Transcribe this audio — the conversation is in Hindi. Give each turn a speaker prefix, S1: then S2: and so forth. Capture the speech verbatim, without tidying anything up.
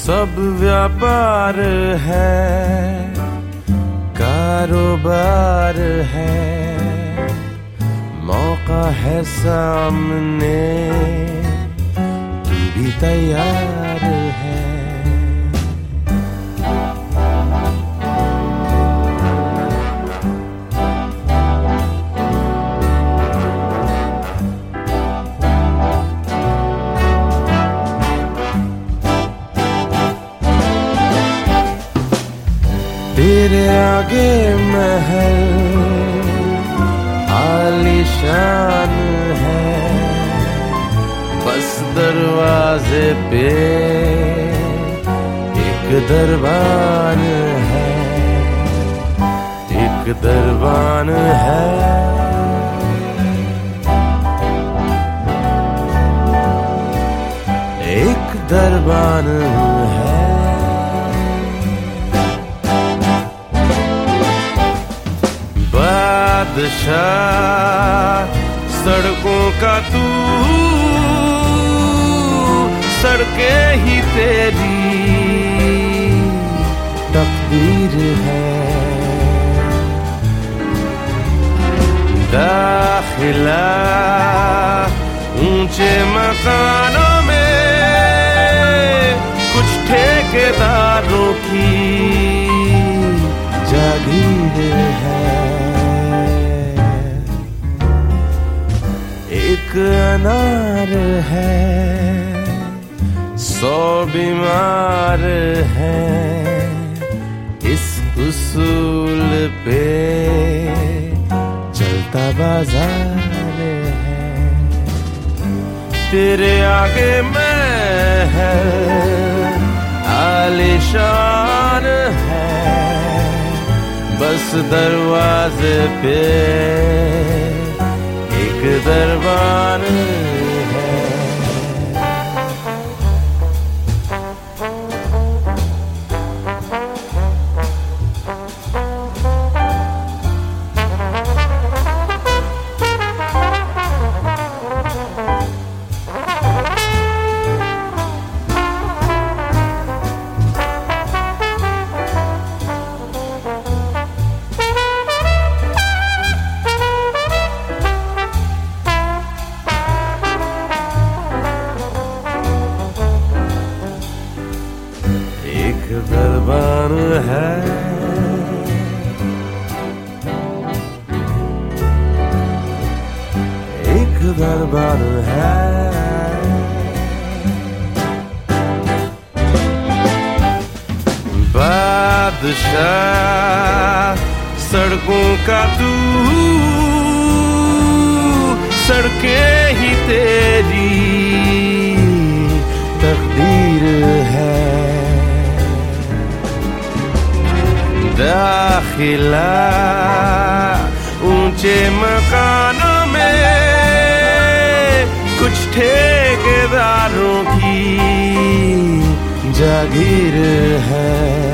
S1: सब व्यापार है, कारोबार है, मौका है सामने, तू भी तैयार है। तेरे आगे महल आलीशान है, बस दरवाजे पे एक दरबान है, एक दरबान है। एक दरबान है। बादशाह सड़कों का तू, सड़कें ही तेरी तकदीर है। दाखिला ऊंचे मकानों में कुछ ठेकेदारों की जागीर है। एक अनार है, सौ बीमार है, इस उसूल पे चलता बाजार है। तेरे आगे महल आलीशान है, बस दरवाजे पे एक दरबान है। एक दरबान है, एक दरबान है। बादशाह सड़कों का तू, सड़कें ही तेरी तकदीर है। दाखिला ऊंचे मकानों में कुछ ठेकेदारों की जागीर है।